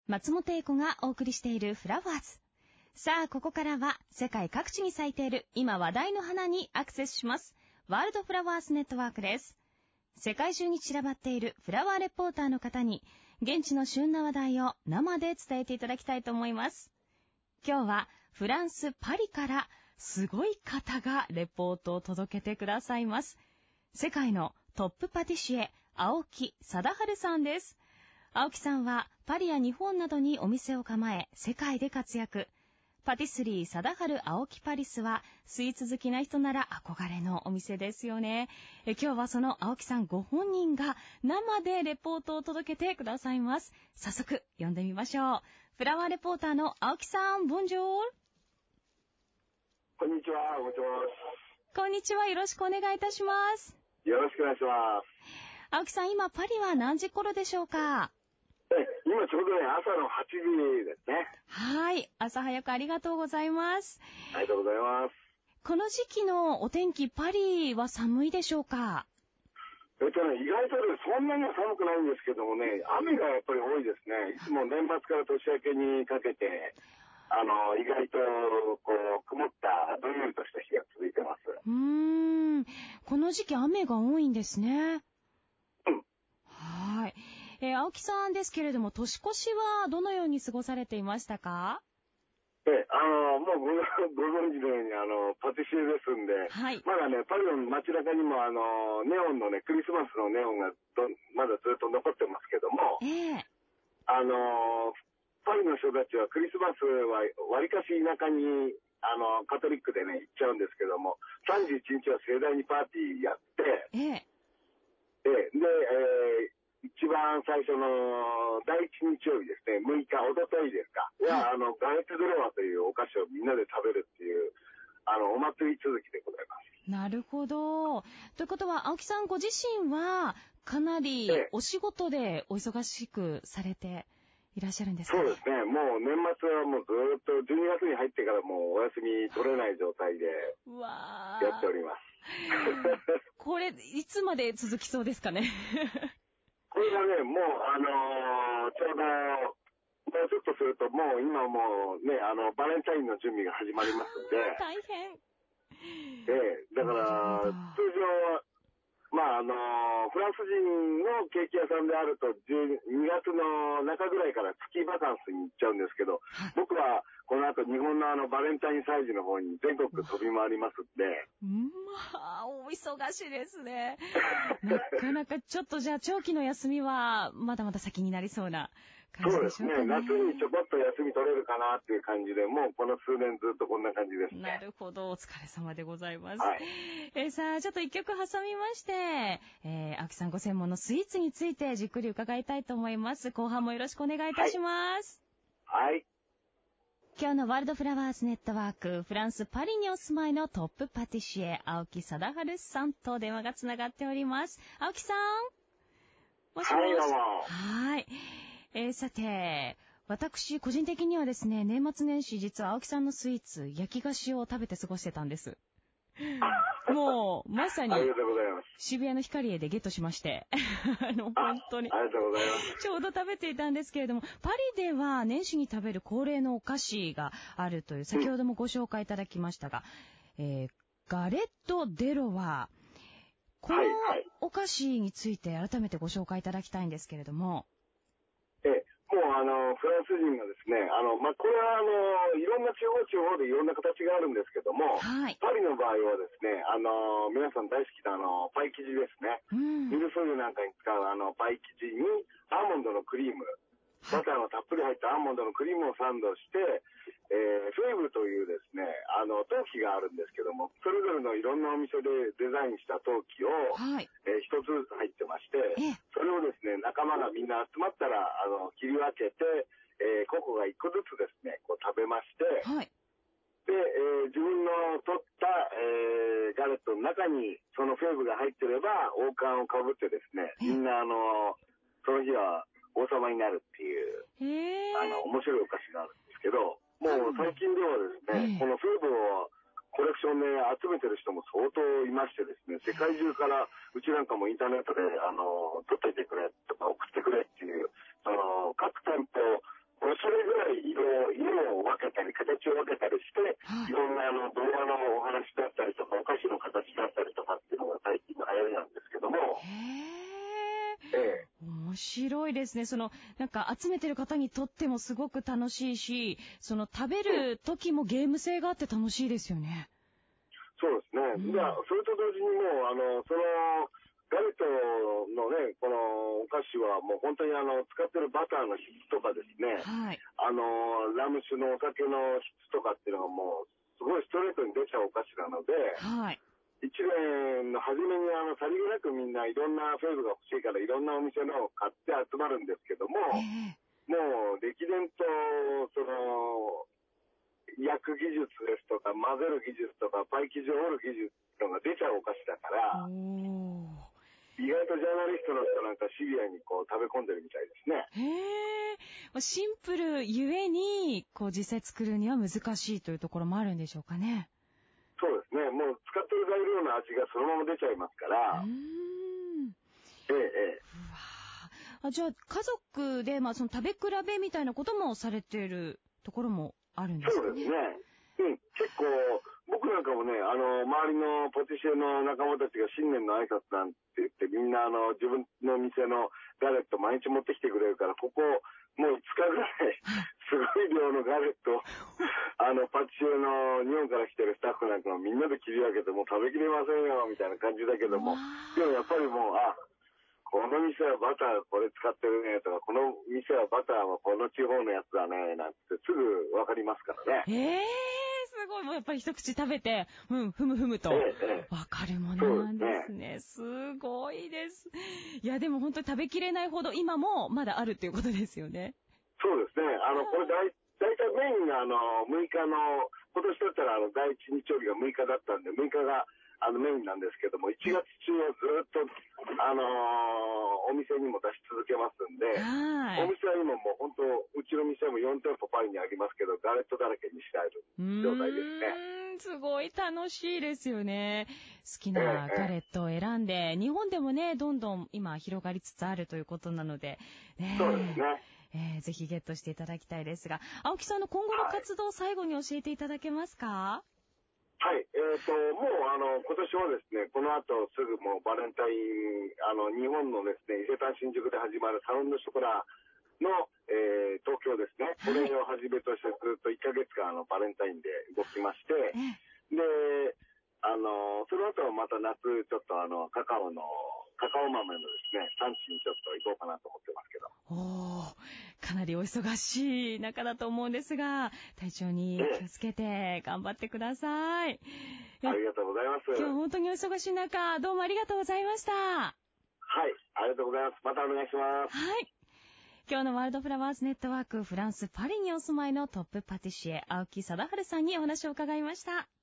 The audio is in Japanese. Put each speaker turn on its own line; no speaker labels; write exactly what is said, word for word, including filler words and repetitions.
松本英子がお送りしているフラワーズ。さあ、ここからは世界各地に咲いている今話題の花にアクセスします。ワールドフラワーズネットワークです。世界中に散らばっているフラワーレポーターの方に現地の旬な話題を生で伝えていただきたいと思います。今日はフランス・パリからすごい方がレポートを届けてくださいます。世界のトップパティシエ、青木貞治さんです。青木さんはパリや日本などにお店を構え、世界で活躍。パティスリー貞治青木パリスはスイーツ好きな人なら憧れのお店ですよね。え今日はその青木さんご本人が生でレポートを届けてくださいます。早速読んでみましょう。フラワーレポーターの青木さん、ボンジョール。
こんにちは、もしもし。
こんにちは、よろしくお願いいたします。
よろしくお願いします。
青木さん、今パリは何時頃でしょうか？
え今ちょうどね、朝のはちじですね。
はい、朝早くありがとうございます。
ありがとうございます。
この時期のお天気、パリは寒いでしょうか？
えっとね、意外とね、そんなには寒くないんですけどもね、雨がやっぱり多いですね。いつも年末から年明けにかけて、あの、意外と、こう、曇った、どんよりとした日が続いてます。
うーん、この時期雨が多いんですね。
うん。
はい。えー、青木さんですけれども、年越しはどのように過ごされていましたか？
え、あの、もうご、ご存知のように、あの、パティシエですんで、
はい。
まだね、パリの街中にも、あの、ネオンのね、クリスマスのネオンがど、まだずっと残ってますけども、
ええ
あの、パリの人たちはクリスマスはわりかし田舎に、あの、カトリックでね、行っちゃうんですけども、さんじゅういちにちは盛大にパーティーやって、
ええ
で、で、えー一番最初のだいいち日曜日ですね、むいか、おとといですか、は、あの、ガレットドロワというお菓子をみんなで食べるっていう、あの、お祭り続きでございます。
なるほど。ということは、青木さんご自身はかなり
ええ
お仕事でお忙しくされていらっしゃるんですかね？
そうですね、もう年末はもうずっとじゅうにがつに入ってからもうお休み取れない状態で
うわ
やっております。
これ、いつまで続きそうですかね？
これがね、もう、あのー、ちょうど、もうちょっとすると、もう今もうね、あの、バレンタインの準備が始まりますんで、
大変。
ええ、だから、通常は、まあ、あのー、フランス人のケーキ屋さんであると、にがつの中ぐらいからスキーバカンスに行っちゃうんですけど、僕はこの後日本のあの、バレンタイン祭事の方に全国飛び回りますんで、
まあ、お忙しいですね。なかなかちょっとじゃあ長期の休みはまだまだ先になりそうな感じ
そうですね。
でしょうかね。
夏にちょこっと休み取れるかなっていう感じで、もうこの数年ずっとこんな感じですね。
なるほど。お疲れ様でございます。
はい。
えーさあ、ちょっと一曲挟みまして、えー、青木さんご専門のスイーツについてじっくり伺いたいと思います。後半もよろしくお願いいたします。
はい。
今日のワールドフラワーズネットワーク、フランス・パリにお住まいのトップパティシエ、青木貞治さんと電話がつながっております。青木さん、もしもし。
はい、どうも。
はい。えー、さて、私、個人的にはですね、年末年始、実は青木さんのスイーツ、焼き菓子を食べて過ごしてたんです。もう、まさに、
ありがとうございます。
渋谷のヒカリエでゲットしまして、あの、
あ
本当に。
ありがとうございます。
ちょうど食べていたんですけれども、パリでは年始に食べる恒例のお菓子があるという、先ほどもご紹介いただきましたが、うん、えー、ガレット・デ・ロワ。このお菓子について改めてご紹介いただきたいんですけれども。
ええ、もうあの、フランス人がですね、あの、まあ、これはあの、いろんな地方地方でいろんな形があるんですけども、
はい、
パリの場合はですね、あの、皆さん大好きなあの、パイ生地ですね。
うん、
ミルフーユなんかに使うあの、パイ生地にアーモンドのクリーム、バターのたっぷり入ったアーモンドのクリームをサンドして、えー、フェーブというですね、あの、陶器があるんですけども、それぞれのいろんなお店でデザインした陶器を、
はい、
えー、一つずつ入ってまして、
え
それをですね、仲間がみんな集まったら、あの、切り分けて、えー、個々が一個ずつですね、こう食べまして、
はい、
で、えー、自分の取った、えー、ガレットの中にそのフェーブが入ってれば、王冠をかぶってですね、みんなあの、その日は王様になるっていう、
えー、
あの、面白いお菓子があるんですけど、もう最近ではですね、
えー、
このフェーブをコレクションで集めてる人も相当いましてですね、世界中からうちなんかもインターネットで、あの、取っといてくれとか送ってくれっていう、その、各店舗、 り形を分けたりして、いろんなあの動画のお話だったりとか、お菓子の形だったりとかっていうのが最近の流行りなんですけども。
へー。ええ。面白いですね。その、なんか集めてる方にとってもすごく楽しいし、その食べる時もゲーム性があって楽しいですよね。
そうですね。うん、じゃあ、それと同時にもう、あの、その、ガレットのね、このお菓子はもう本当にあの、使ってるバターの質とかですね、はい、あの、ラム酒のお酒の質とかっていうのがもう、すごいストレートに出ちゃうお菓子なので、はい、一年の初めにあの、さりげなくみんないろんなフェーズが欲しいからいろんなお店のを買って集まるんですけども、えー、もう、歴然と、その、焼く技術ですとか、混ぜる技術とか、パイ生地を折る技術とかが出ちゃうお菓子だから、意外とジャーナリストの人なんかシビアにこう食べ込んでるみたいですね。
へー。シンプルゆえに、こう実際作るには難しいというところもあるんでしょうかね。
そうですね。もう使ってる材料の味がそのまま出ちゃいますから。うーん。ええ、ええ。
うわあ、じゃあ家族で、まあその食べ比べみたいなこともされているところもあるんですかね。
そうですね。うん。結構、僕なんかもね、あの、周りのパティシエの仲間たちが新年の挨拶なんて言って、みんなあの、自分の店のガレット毎日持ってきてくれるから、ここ、もういつかぐらい、すごい量のガレット、あの、パティシエの日本から来てるスタッフなんかもみんなで切り分けて、もう食べきれませんよ、みたいな感じだけども、でもやっぱりもう、あ、この店はバターこれ使ってるねとか、この店はバターはこの地方のやつだね、なんてすぐわかりますからね。
ええー、すごい。もうやっぱり一口食べて、うん、ふむふむと、わかるものなんですね。すごいです。いや、でも本当に食べきれないほど今もまだあるっていうことですよね。
そうですね。あの、これだい、だいたいメインがあの、むいかの、今年だったらあの、第一日曜日がむいかだったんで、むいかがあのメインなんですけども、いちがつ中はずっと、あのー、お店にも出し続けますんで、はい、お店は今もう本当、うちの店もよん店舗パリにありますけど、ガレットだらけにしてある状態ですね。
うーん、すごい楽しいですよね。好きなガレットを選んで、ええ、日本でもね、どんどん今広がりつつあるということなので、ね、
そうですね。
えー、ぜひゲットしていただきたいですが、青木さんの今後の活動を最後に教えていただけますか？
はい、えっと、もう、あの、今年はですね、この後すぐもうバレンタイン、あの、日本のですね、伊勢丹新宿で始まるサウンドショコラの、えー、東京ですね、これをはじめとしてずっといっかげつかん、あの、バレンタインで動きまして、で、あの、その後はまた夏、ちょっとあの、カカオの、カカオ豆のですね、産地にちょっと行こうかなと思ってますけど。
おー、かなりお忙しい中だと思うんですが、体調に気をつけて頑張ってください。
ありがとうございます。
今日本当にお忙しい中、どうもありがとうございました。はい、
ありがとうございます。またお願いします。
はい。今日のワールドフラワーズネットワーク、フランス・パリにお住まいのトップパティシエ、青木貞治さんにお話を伺いました。